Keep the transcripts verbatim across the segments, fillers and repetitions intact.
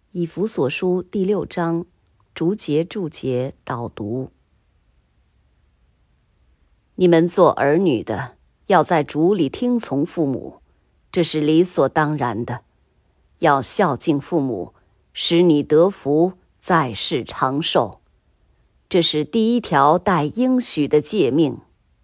以弗所书第六章逐节注解导读。你们做儿女的，要在主里听从父母，这是理所当然的。要孝敬父母，使你得福，在世长寿。这是第一条带应许的诫命。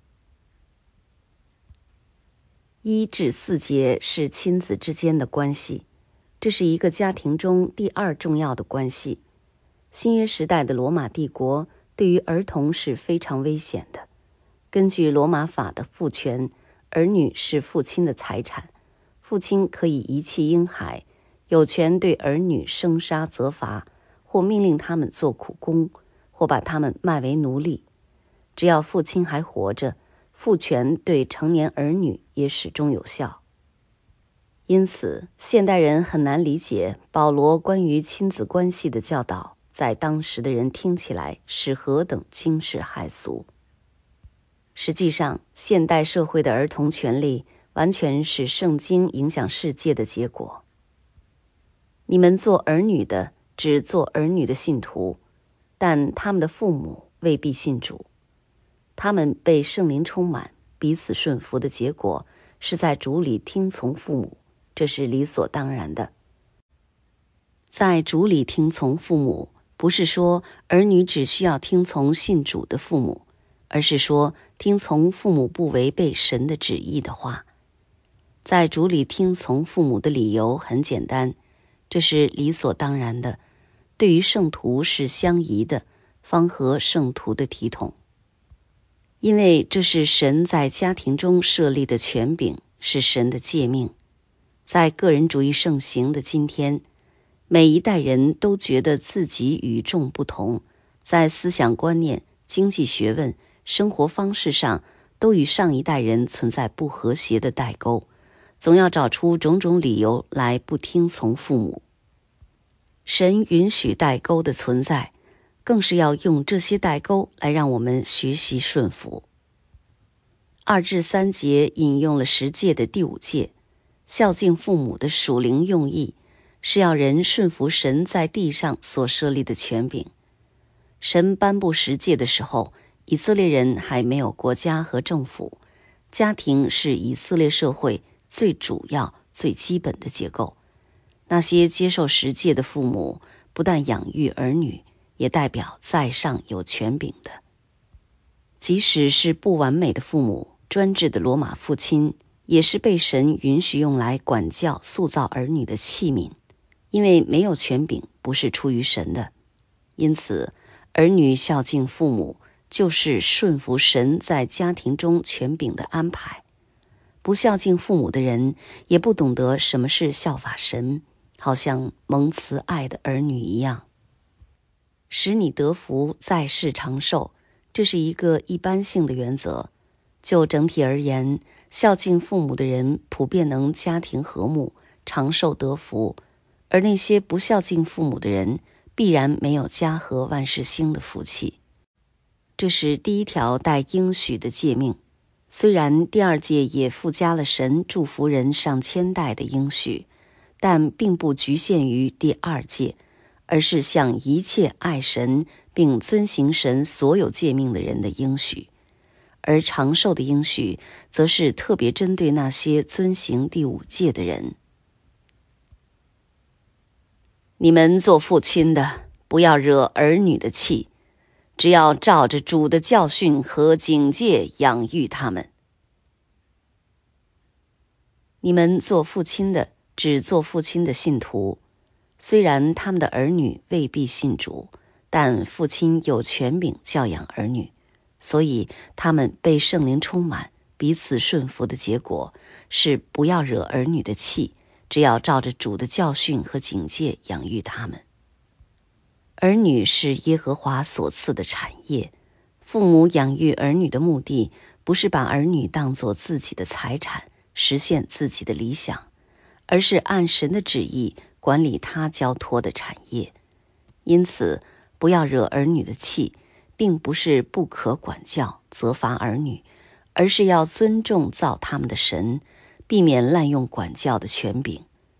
一至四节是亲子之间的关系，这是一个家庭中第二重要的关系。新约时代的罗马帝国对于儿童是非常危险的。根据罗马法的父权，儿女是父亲的财产，父亲可以遗弃婴孩，有权对儿女生杀责罚，或命令他们做苦工，或把他们卖为奴隶。只要父亲还活着，父权对成年儿女也始终有效。因此，现代人很难理解保罗关于亲子关系的教导，在当时的人听起来是何等惊世骇俗。实际上，现代社会的儿童权利完全是圣经影响世界的结果。你们做儿女的，只做儿女的信徒，但他们的父母未必信主。他们被圣灵充满，彼此顺服的结果是在主里听从父母，这是理所当然的。在主里听从父母，不是说儿女只需要听从信主的父母，而是说听从父母不违背神的旨意的话。在主里听从父母的理由很简单，这是理所当然的，对于圣徒是相宜的，方合圣徒的体统。因为这是神在家庭中设立的权柄，是神的诫命。在个人主义盛行的今天，每一代人都觉得自己与众不同，在思想观念、经济学问、生活方式上都与上一代人存在不和谐的代沟，总要找出种种理由来不听从父母。神允许代沟的存在，更是要用这些代沟来让我们学习顺服。二至三节引用了十诫的第五诫，孝敬父母的属灵用意是要人顺服神在地上所设立的权柄。神颁布十诫的时候，以色列人还没有国家和政府，家庭是以色列社会最主要、最基本的结构。那些接受十诫的父母，不但养育儿女，也代表在上有权柄的。即使是不完美的父母，专制的罗马父亲，也是被神允许用来管教、塑造儿女的器皿，因为没有权柄不是出于神的。因此，儿女孝敬父母，就是顺服神在家庭中权柄的安排。不孝敬父母的人，也不懂得什么是效法神，好像蒙慈爱的儿女一样。使你得福，在世长寿，这是一个一般性的原则。就整体而言，孝敬父母的人普遍能家庭和睦，长寿得福，而那些不孝敬父母的人，必然没有家和万事兴的福气。这是第一条带应许的诫命。虽然第二诫也附加了神祝福人上千代的应许，但并不局限于第二诫，而是向一切爱神并遵行神所有诫命的人的应许。而长寿的应许，则是特别针对那些遵行第五诫的人。你们做父亲的，不要惹儿女的气，只要照着主的教训和警戒养育他们。你们做父亲的，只做父亲的信徒，虽然他们的儿女未必信主，但父亲有权柄教养儿女，所以他们被圣灵充满，彼此顺服的结果是不要惹儿女的气，只要照着主的教训和警戒养育他们。儿女是耶和华所赐的产业，父母养育儿女的目的，不是把儿女当作自己的财产，实现自己的理想，而是按神的旨意管理他交托的产业。因此，不要惹儿女的气，并不是不可管教、责罚儿女，而是要尊重造他们的神，避免滥用管教的权柄。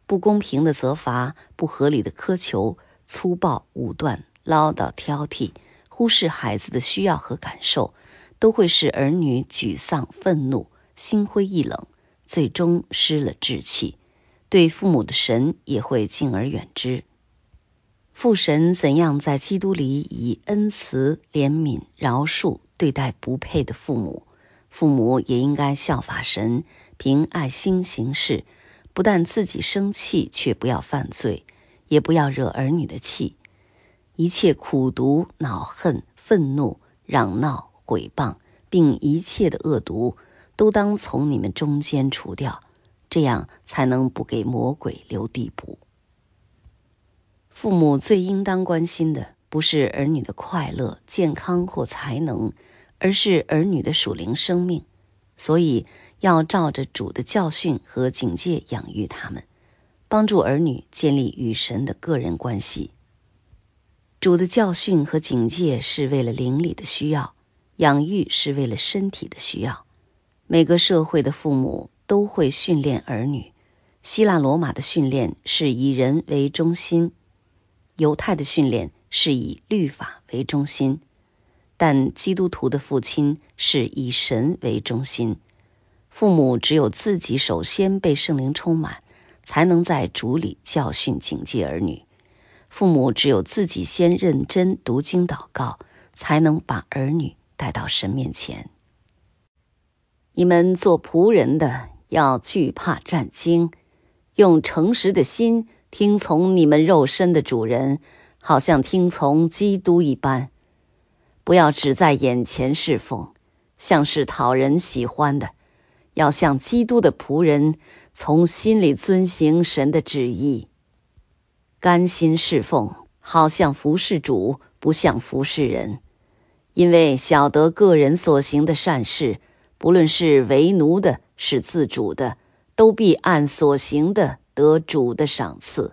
不公平的责罚、不合理的苛求、粗暴武断、唠叨挑剔、忽视孩子的需要和感受，都会使儿女沮丧、愤怒、心灰意冷，最终失了志气，对父母的神也会敬而远之。父神怎样在基督里以恩慈、怜悯、饶恕对待不配的父母，父母也应该效法神，凭爱心行事，不但自己生气，却不要犯罪，也不要惹儿女的气。一切苦毒、恼恨、愤怒、嚷闹、毁谤，并一切的恶毒，都当从你们中间除掉，这样才能不给魔鬼留地步。父母最应当关心的，不是儿女的快乐、健康或才能，而是儿女的属灵生命。所以要照着主的教训和警戒养育他们，帮助儿女建立与神的个人关系。主的教训和警戒是为了灵里的需要，养育是为了身体的需要。每个社会的父母都会训练儿女。希腊罗马的训练是以人为中心，犹太的训练是以律法为中心，但基督徒的父亲是以神为中心。父母只有自己首先被圣灵充满，才能在主里教训警戒儿女。父母只有自己先认真读经祷告，才能把儿女带到神面前。你们做仆人的要惧怕战惊，用诚实的心听从你们肉身的主人，好像听从基督一般。不要只在眼前侍奉，像是讨人喜欢的，要像基督的仆人，从心里遵行神的旨意，甘心侍奉，好像服侍主，不像服侍人。因为晓得个人所行的善事，不论是为奴的，是自主的，都必按所行的得主的赏赐。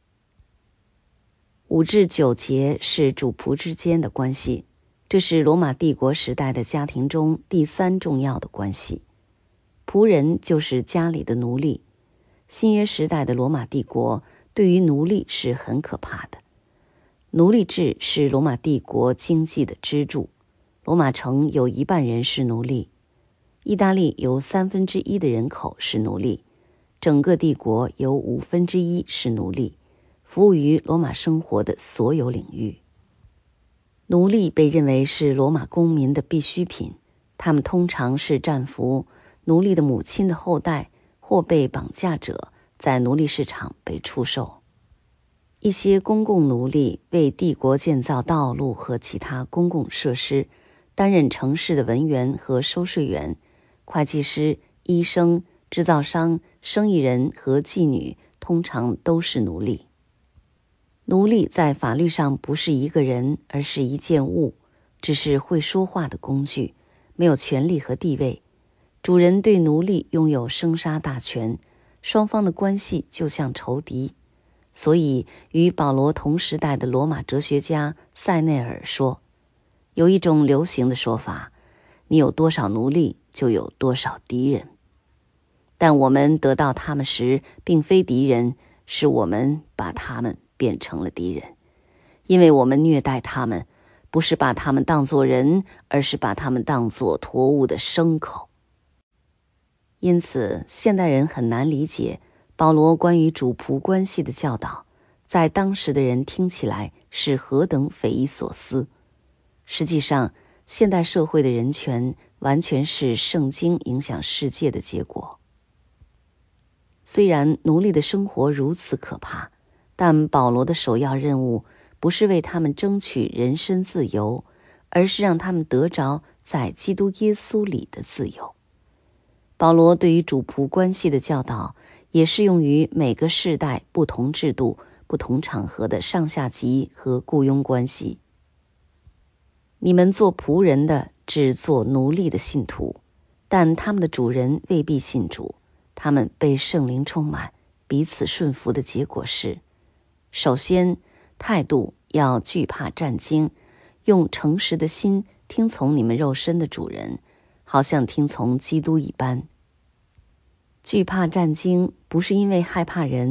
五至九节是主仆之间的关系，这是罗马帝国时代的家庭中第三重要的关系。仆人就是家里的奴隶。新约时代的罗马帝国对于奴隶是很可怕的。奴隶制是罗马帝国经济的支柱。罗马城有一半人是奴隶，意大利有三分之一的人口是奴隶，整个帝国有五分之一是奴隶，服务于罗马生活的所有领域。奴隶被认为是罗马公民的必需品，他们通常是战俘、奴隶的母亲的后代或被绑架者，在奴隶市场被出售。一些公共奴隶为帝国建造道路和其他公共设施，担任城市的文员和收税员，会计师、医生、制造商、生意人和妓女通常都是奴隶。奴隶在法律上不是一个人，而是一件物，只是会说话的工具，没有权利和地位。主人对奴隶拥有生杀大权，双方的关系就像仇敌。所以与保罗同时代的罗马哲学家塞内尔说，有一种流行的说法，你有多少奴隶就有多少敌人。但我们得到他们时并非敌人，是我们把他们变成了敌人，因为我们虐待他们，不是把他们当作人，而是把他们当作驮物的牲口。因此现代人很难理解保罗关于主仆关系的教导，在当时的人听起来是何等匪夷所思。实际上现代社会的人权完全是圣经影响世界的结果。虽然奴隶的生活如此可怕，但保罗的首要任务不是为他们争取人身自由，而是让他们得着在基督耶稣里的自由。保罗对于主仆关系的教导也适用于每个世代、不同制度、不同场合的上下级和雇佣关系。你们做仆人的只做奴隶的信徒，但他们的主人未必信主，他们被圣灵充满，彼此顺服的结果是：首先，态度要惧怕战惊，用诚实的心听从你们肉身的主人，好像听从基督一般。惧怕战惊不是因为害怕人，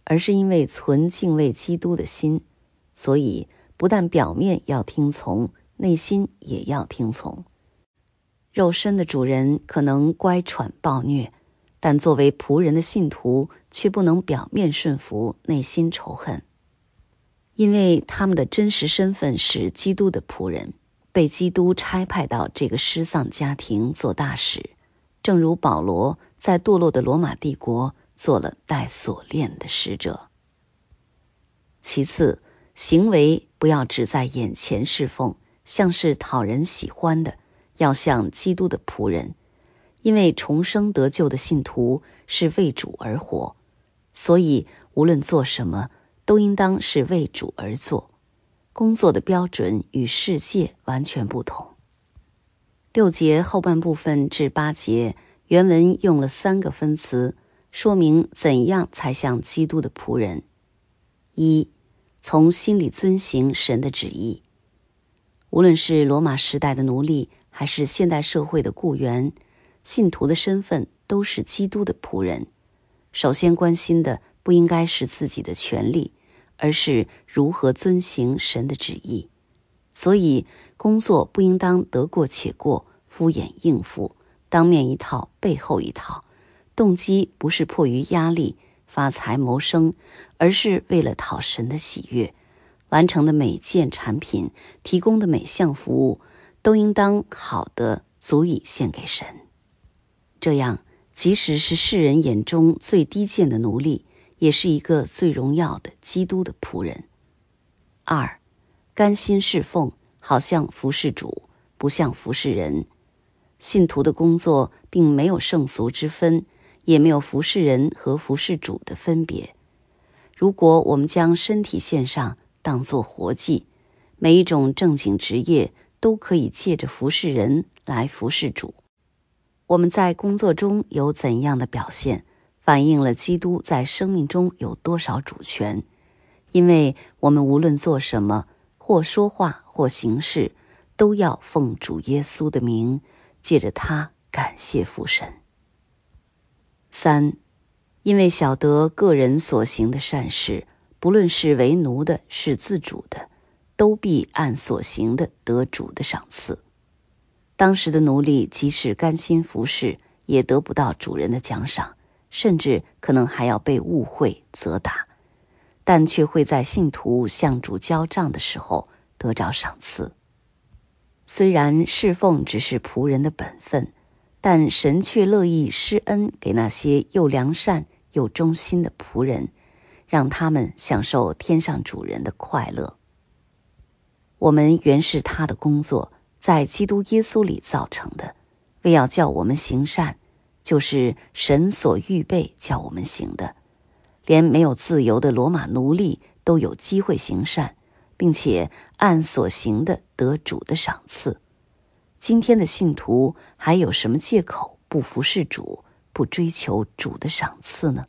而是因为存敬畏基督的心，所以不但表面要听从，内心也要听从。肉身的主人可能乖喘暴虐，但作为仆人的信徒却不能表面顺服，内心仇恨，因为他们的真实身份是基督的仆人，被基督差派到这个失丧家庭做大使，正如保罗在堕落的罗马帝国做了带锁链的使者。其次，行为不要只在眼前侍奉，像是讨人喜欢的，要像基督的仆人，因为重生得救的信徒是为主而活，所以无论做什么，都应当是为主而做。工作的标准与世界完全不同。六节后半部分至八节，原文用了三个分词，说明怎样才像基督的仆人。一，从心里遵行神的旨意。无论是罗马时代的奴隶，还是现代社会的雇员，信徒的身份都是基督的仆人。首先关心的不应该是自己的权利，而是如何遵行神的旨意。所以工作不应当得过且过，敷衍应付，当面一套背后一套，动机不是迫于压力发财谋生，而是为了讨神的喜悦。完成的每件产品，提供的每项服务，都应当好的足以献给神。这样，即使是世人眼中最低贱的奴隶，也是一个最荣耀的基督的仆人。二，甘心侍奉，好像服侍主，不像服侍人。信徒的工作并没有圣俗之分，也没有服侍人和服侍主的分别。如果我们将身体献上，当作活祭，每一种正经职业都可以借着服侍人来服侍主。我们在工作中有怎样的表现，反映了基督在生命中有多少主权。因为我们无论做什么，或说话或行事，都要奉主耶稣的名，借着他感谢父神。三，因为晓得个人所行的善事，不论是为奴的，是自主的，都必按所行的得主的赏赐。当时的奴隶即使甘心服侍，也得不到主人的奖赏，甚至可能还要被误会责打，但却会在信徒向主交账的时候得着赏赐。虽然侍奉只是仆人的本分，但神却乐意施恩给那些又良善又忠心的仆人，让他们享受天上主人的快乐。我们原是他的工作，在基督耶稣里造成的，为要叫我们行善，就是神所预备叫我们行的。连没有自由的罗马奴隶都有机会行善，并且按所行的得主的赏赐。今天的信徒还有什么借口不服侍主，不追求主的赏赐呢？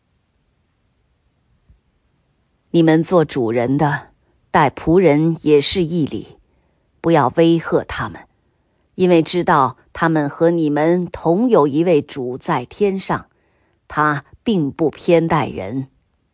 你们做主人的，待仆人也是义理，不要威吓他们，因为知道他们和你们同有一位主在天上，他并不偏待人。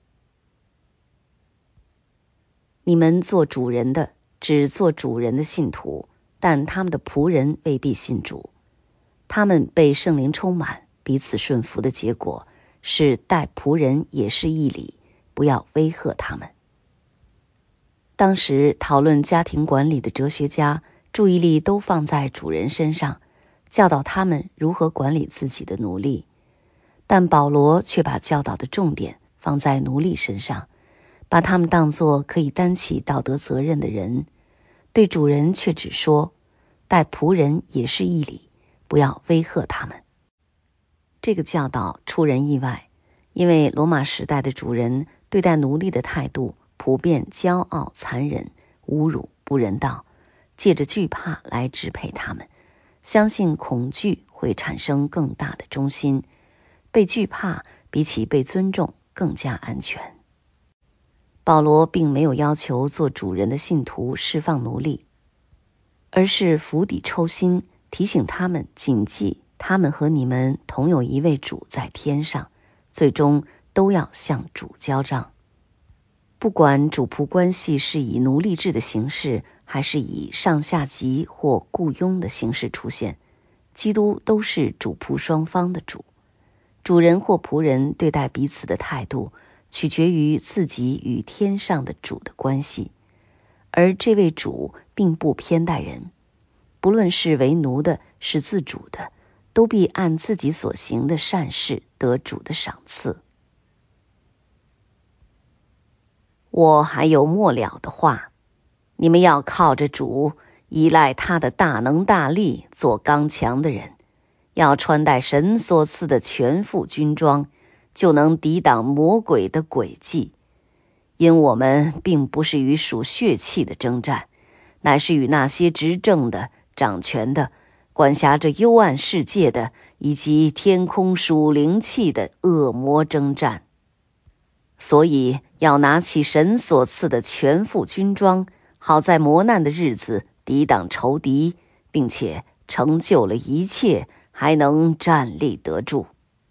你们做主人的，只做主人的信徒，但他们的仆人未必信主。他们被圣灵充满，彼此顺服的结果是待仆人也是义理，不要威吓他们。当时讨论家庭管理的哲学家，注意力都放在主人身上，教导他们如何管理自己的奴隶。但保罗却把教导的重点放在奴隶身上，把他们当作可以担起道德责任的人，对主人却只说，待仆人也是义理，不要威吓他们。这个教导出人意外，因为罗马时代的主人对待奴隶的态度普遍骄傲、残忍、侮辱、不人道，借着惧怕来支配他们，相信恐惧会产生更大的忠心，被惧怕比起被尊重更加安全。保罗并没有要求做主人的信徒释放奴隶，而是釜底抽薪，提醒他们谨记他们和你们同有一位主在天上，最终都要向主交账。不管主仆关系是以奴隶制的形式，还是以上下级或雇佣的形式出现，基督都是主仆双方的主。主人或仆人对待彼此的态度，取决于自己与天上的主的关系，而这位主并不偏待人，不论是为奴的，是自主的，都必按自己所行的善事得主的赏赐。我还有末了的话，你们要靠着主，依赖他的大能大力，做刚强的人，要穿戴神所赐的全副军装，就能抵挡魔鬼的诡计。因我们并不是与属血气的征战，乃是与那些执政的、掌权的、管辖着幽暗世界的，以及天空属灵气的恶魔征战。所以要拿起神所赐的全副军装，好在磨难的日子抵挡仇敌，并且成就了一切，还能站立得住。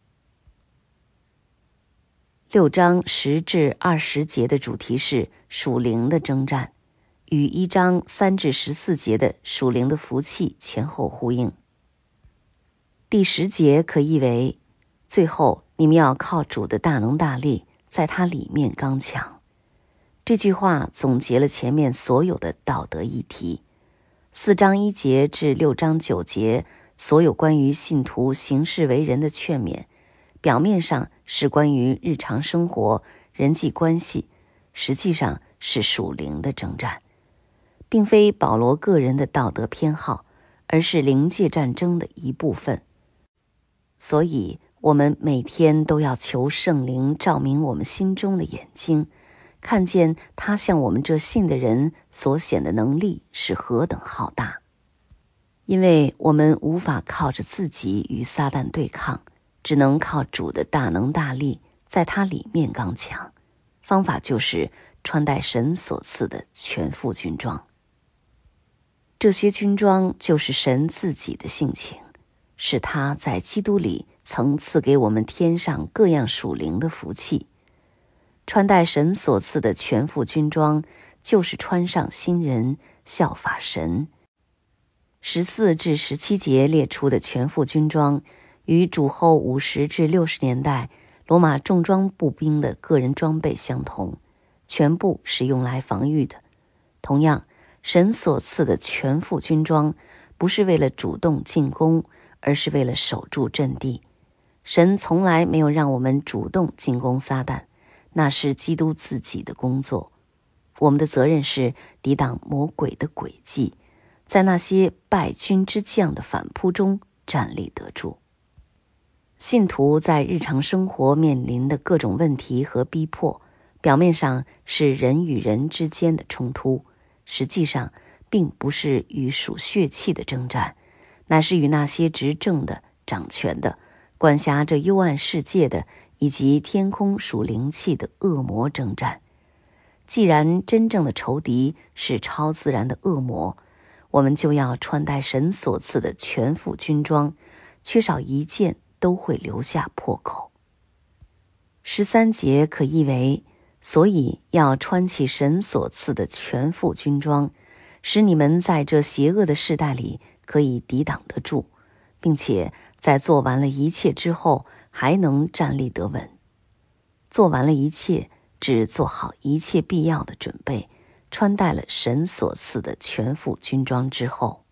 六章十至二十节的主题是属灵的征战，与一章三至十四节的属灵的福气前后呼应。第十节可译为：最后你们要靠主的大能大力，在他里面刚强。这句话总结了前面所有的道德议题。四章一节至六章九节，所有关于信徒行事为人的劝勉，表面上是关于日常生活、人际关系，实际上是属灵的征战，并非保罗个人的道德偏好，而是灵界战争的一部分。所以我们每天都要求圣灵照明我们心中的眼睛，看见他向我们这信的人所显的能力是何等浩大。因为我们无法靠着自己与撒旦对抗，只能靠主的大能大力，在他里面刚强。方法就是穿戴神所赐的全副军装。这些军装就是神自己的性情，是他在基督里曾赐给我们天上各样属灵的福气。穿戴神所赐的全副军装，就是穿上新人，效法神。十四至十七节列出的全副军装，与主后五十至六十年代罗马重装步兵的个人装备相同，全部是用来防御的。同样，神所赐的全副军装，不是为了主动进攻，而是为了守住阵地。神从来没有让我们主动进攻撒旦，那是基督自己的工作。我们的责任是抵挡魔鬼的诡计，在那些败军之将的反扑中站立得住。信徒在日常生活面临的各种问题和逼迫，表面上是人与人之间的冲突，实际上并不是与属血气的征战，乃是与那些执政的、掌权的、管辖着幽暗世界的，以及天空属灵气的恶魔征战。既然真正的仇敌是超自然的恶魔，我们就要穿戴神所赐的全副军装，缺少一件都会留下破口。十三节可译为：所以要穿起神所赐的全副军装，使你们在这邪恶的世代里可以抵挡得住，并且在做完了一切之后还能站立得稳。做完了一切，只做好一切必要的准备，穿戴了神所赐的全副军装之后，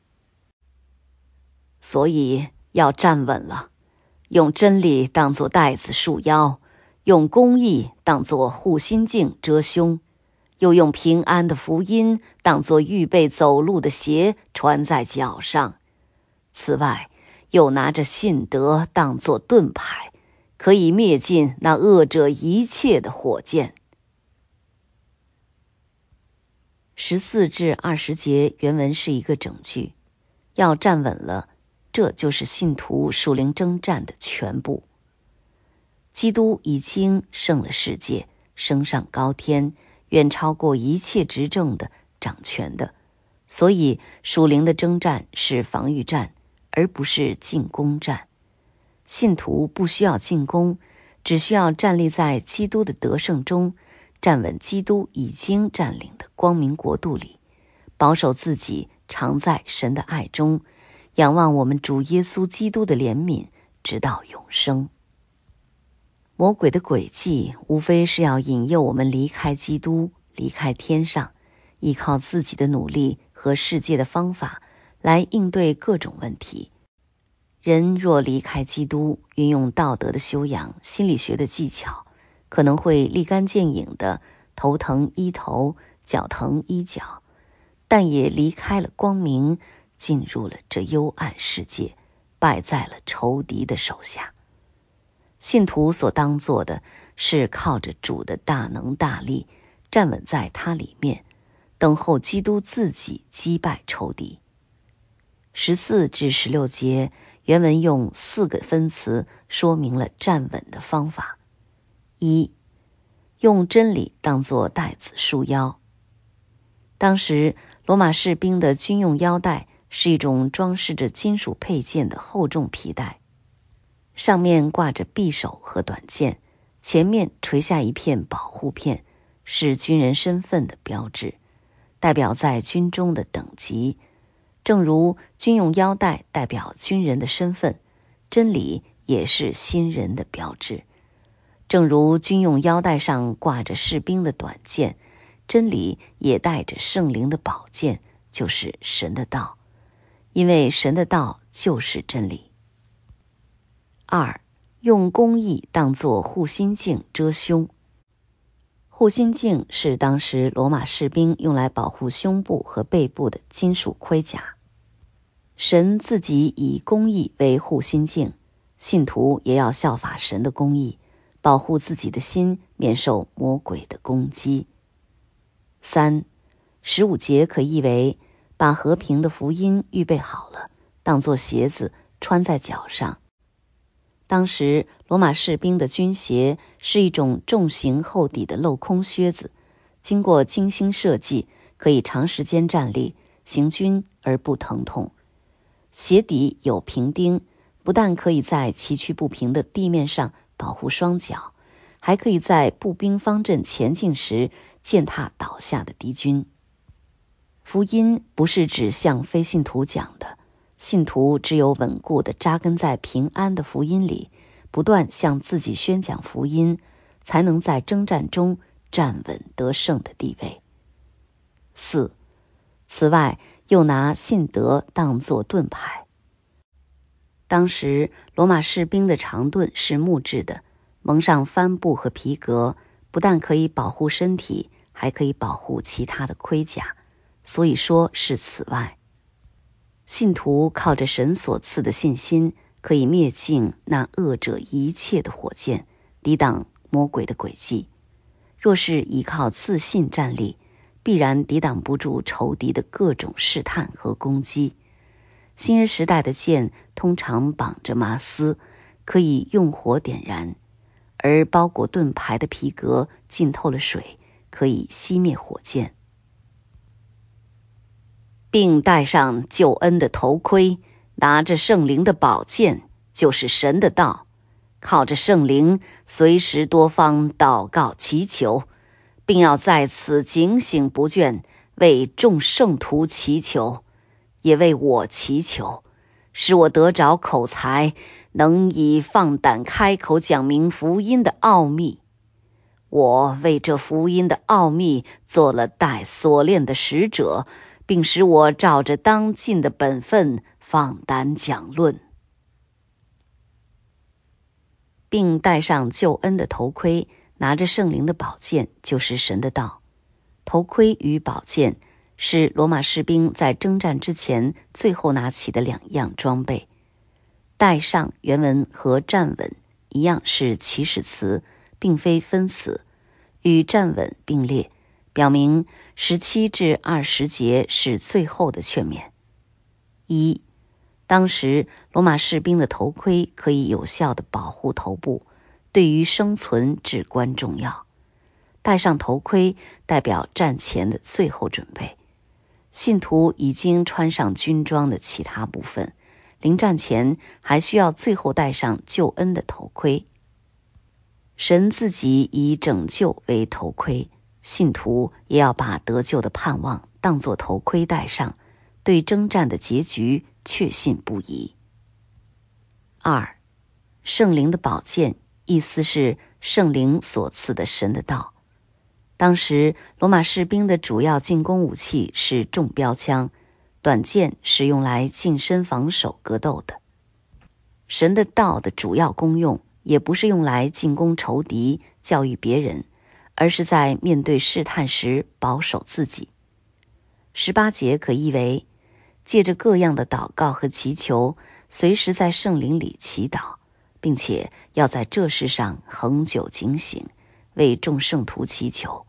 所以要站稳了，用真理当作带子束腰，用公义当作护心镜遮胸，又用平安的福音当作预备走路的鞋穿在脚上。此外，又拿着信德当作盾牌，可以灭尽那恶者一切的火箭。十四至二十节原文是一个整句，要站稳了，这就是信徒属灵征战的全部。基督已经胜了世界，升上高天，远超过一切执政的、掌权的，所以属灵的征战是防御战，而不是进攻战。信徒不需要进攻， 只需要站立在基督的得胜中，站稳基督已经占领的光明国度里，保守自己常在神的爱中，仰望我们主耶稣基督的怜悯，直到永生。魔鬼的诡计无非是要引诱我们离开基督，离开天上，依靠自己的努力和世界的方法来应对各种问题。人若离开基督，运用道德的修养、心理学的技巧，可能会立竿见影的头疼医头，脚疼医脚，但也离开了光明，进入了这幽暗世界，败在了仇敌的手下。信徒所当做的是靠着主的大能大力，站稳在他里面，等候基督自己击败仇敌。十四至十六节原文用四个分词说明了站稳的方法。一，用真理当作带子束腰。当时罗马士兵的军用腰带是一种装饰着金属配件的厚重皮带，上面挂着匕首和短剑，前面垂下一片保护片，是军人身份的标志，代表在军中的等级。正如军用腰带代表军人的身份，真理也是新人的标志。正如军用腰带上挂着士兵的短剑，真理也带着圣灵的宝剑，就是神的道，因为神的道就是真理。二，用公义当作护心镜遮胸。护心镜是当时罗马士兵用来保护胸部和背部的金属盔甲。神自己以公义为护心镜，信徒也要效法神的公义，保护自己的心免受魔鬼的攻击。三，十五节可译为把和平的福音预备好了，当作鞋子穿在脚上。当时罗马士兵的军鞋是一种重型厚底的镂空靴子，经过精心设计，可以长时间站立行军而不疼痛。鞋底有平钉，不但可以在崎岖不平的地面上保护双脚，还可以在步兵方阵前进时践踏倒下的敌军。福音不是指向非信徒讲的，信徒只有稳固地扎根在平安的福音里，不断向自己宣讲福音，才能在征战中站稳得胜的地位。四，此外又拿信德当作盾牌。当时罗马士兵的长盾是木质的，蒙上帆布和皮革，不但可以保护身体，还可以保护其他的盔甲，所以说是此外。信徒靠着神所赐的信心，可以灭尽那恶者一切的火箭，抵挡魔鬼的诡计。若是依靠自信站立，必然抵挡不住仇敌的各种试探和攻击。新约时代的剑通常绑着麻丝，可以用火点燃，而包裹盾牌的皮革浸透了水，可以熄灭火箭。并戴上救恩的头盔，拿着圣灵的宝剑，就是神的道，靠着圣灵随时多方祷告祈求，并要在此警醒不倦，为众圣徒祈求，也为我祈求，使我得着口才，能以放胆开口讲明福音的奥秘。我为这福音的奥秘做了带锁链的使者，并使我照着当尽的本分放胆讲论。并戴上救恩的头盔，拿着圣灵的宝剑，就是神的道。头盔与宝剑是罗马士兵在征战之前最后拿起的两样装备。戴上原文和站稳一样是祈使词，并非分词，与站稳并列，表明十七至二十节是最后的劝勉。一，当时罗马士兵的头盔可以有效地保护头部，对于生存至关重要。戴上头盔代表战前的最后准备。信徒已经穿上军装的其他部分，临战前还需要最后戴上救恩的头盔。 神自己以拯救为头盔，信徒也要把得救的盼望当作头盔戴上，对征战的结局确信不疑。二，圣灵的宝剑，意思是圣灵所赐的神的道。当时罗马士兵的主要进攻武器是重标枪，短剑是用来近身防守格斗的。神的道的主要功用也不是用来进攻仇敌、教育别人，而是在面对试探时保守自己。十八节可译为借着各样的祷告和祈求，随时在圣灵里祈祷，并且要在这事上恒久警醒，为众圣徒祈求。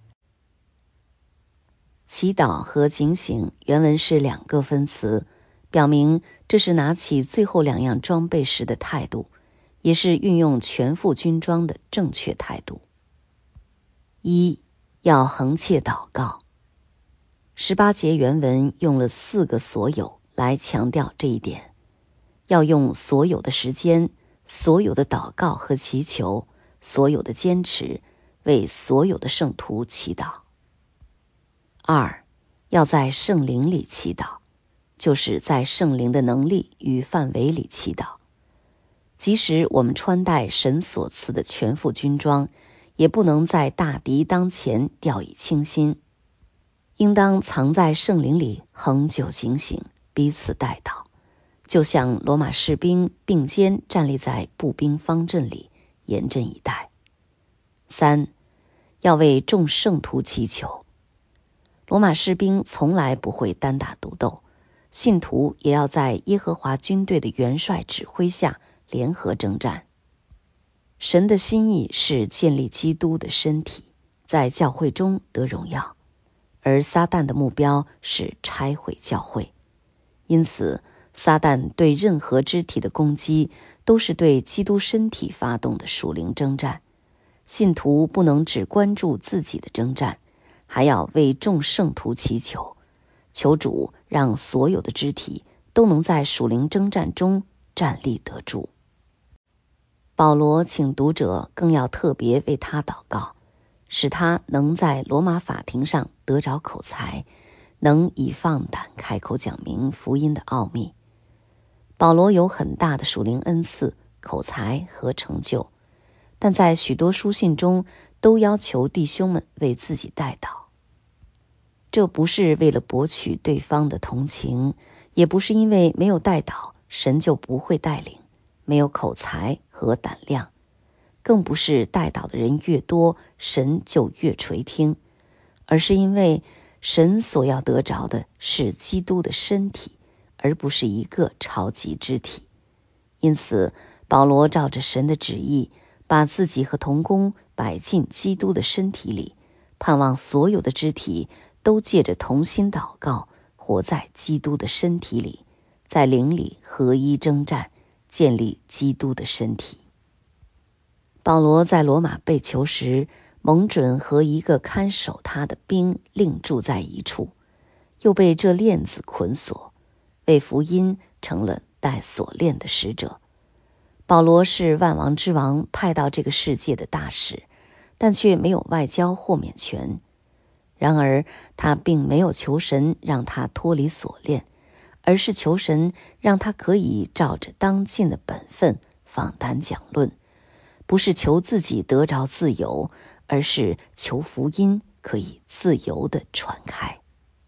祈祷和警醒原文是两个分词，表明这是拿起最后两样装备时的态度，也是运用全副军装的正确态度。一，要恒切祷告。十八节原文用了四个所有来强调这一点，要用所有的时间、所有的祷告和祈求、所有的坚持，为所有的圣徒祈祷。二，要在圣灵里祈祷，就是在圣灵的能力与范围里祈祷。即使我们穿戴神所赐的全副军装，也不能在大敌当前掉以轻心，应当藏在圣灵里恒久警醒，彼此代祷，就像罗马士兵并肩站立在步兵方阵里，严阵以待。三，要为众圣徒祈求。罗马士兵从来不会单打独斗，信徒也要在耶和华军队的元帅指挥下联合征战。神的心意是建立基督的身体，在教会中得荣耀，而撒旦的目标是拆毁教会。因此，撒旦对任何肢体的攻击都是对基督身体发动的属灵征战。信徒不能只关注自己的征战，还要为众圣徒祈求，求主让所有的肢体都能在属灵征战中站立得住。保罗请读者更要特别为他祷告，使他能在罗马法庭上得着口才，能以放胆开口讲明福音的奥秘。保罗有很大的属灵恩赐、口才和成就，但在许多书信中都要求弟兄们为自己代祷。这不是为了博取对方的同情，也不是因为没有代祷神就不会带领，没有口才和胆量，更不是代祷的人越多神就越垂听，而是因为神所要得着的是基督的身体，而不是一个超级肢体。因此保罗照着神的旨意，把自己和同工摆进基督的身体里，盼望所有的肢体都借着同心祷告，活在基督的身体里，在灵里合一征战，建立基督的身体。保罗在罗马被囚时，蒙准和一个看守他的兵另住在一处，又被这链子捆锁，为福音成了带锁链的使者。保罗是万王之王派到这个世界的大使，但却没有外交豁免权。然而他并没有求神让他脱离锁链，而是求神让他可以照着当尽的本分放胆讲论，不是求自己得着自由，而是求福音可以自由地传开。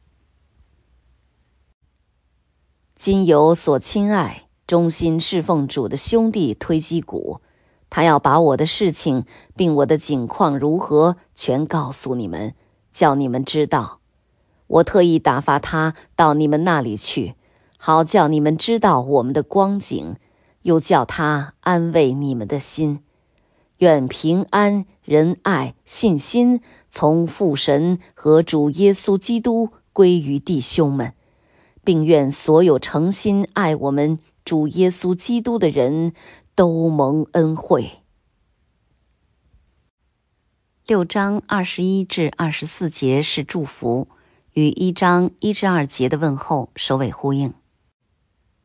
今有所亲爱、忠心侍奉主的兄弟推基古，他要把我的事情并我的景况如何全告诉你们，叫你们知道。我特意打发他到你们那里去，好叫你们知道我们的光景，又叫他安慰你们的心。愿平安、仁爱、信心从父神和主耶稣基督归于弟兄们，并愿所有诚心爱我们主耶稣基督的人都蒙恩惠。六章二十一至二十四节是祝福，与一章一至二节的问候首尾呼应。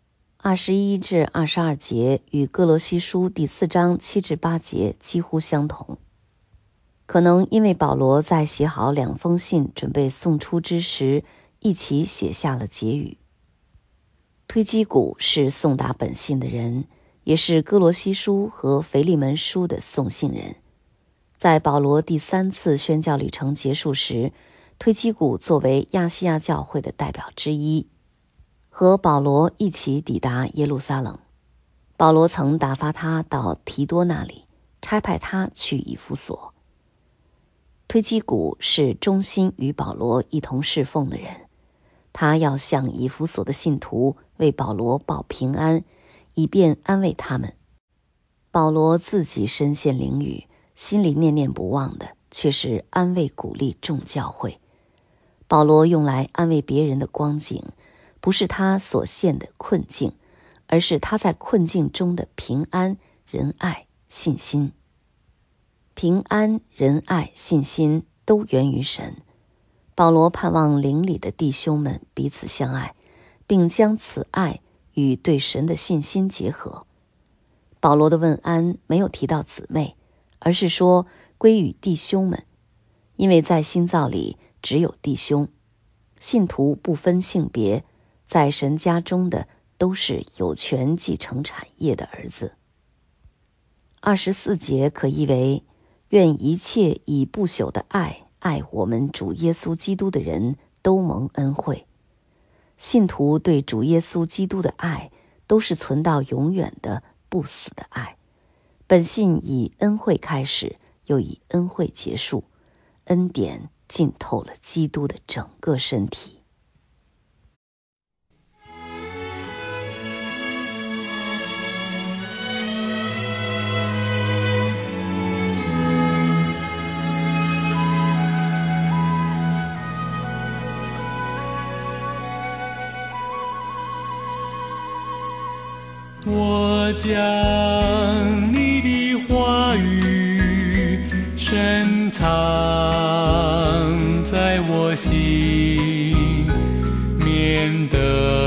二十一至二十二节与哥罗西书第四章七至八节几乎相同。可能因为保罗在写好两封信准备送出之时，一起写下了结语。推基古是送达本信的人，也是哥罗西书和腓利门书的送信人。在保罗第三次宣教旅程结束时，推基古作为亚细亚教会的代表之一，和保罗一起抵达耶路撒冷。保罗曾打发他到提多那里，差派他去以弗所。推基古是忠心与保罗一同侍奉的人，他要向以弗所的信徒为保罗报平安，以便安慰他们。保罗自己身陷囹圄，心里念念不忘的却是安慰鼓励众教会。保罗用来安慰别人的光景，不是他所陷的困境，而是他在困境中的平安、仁爱、信心。平安、仁爱、信心都源于神。保罗盼望灵里的弟兄们彼此相爱，并将此爱与对神的信心结合。保罗的问安没有提到姊妹，而是说归于弟兄们，因为在新造里只有弟兄，信徒不分性别，在神家中的都是有权继承产业的儿子。二十四节可译为：愿一切以不朽的爱爱我们主耶稣基督的人都蒙恩惠。信徒对主耶稣基督的爱都是存到永远的不死的爱。本信以恩惠开始，又以恩惠结束，恩典浸透了基督的整个身体。 我将你的话语深藏在我心，免得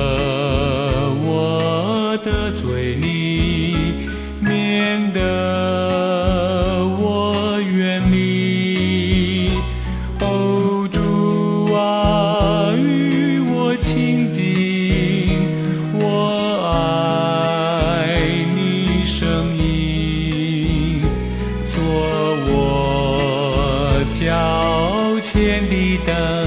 我得罪你，免得我远离。哦，主啊，与我亲近，我爱你声音，做我脚前的灯。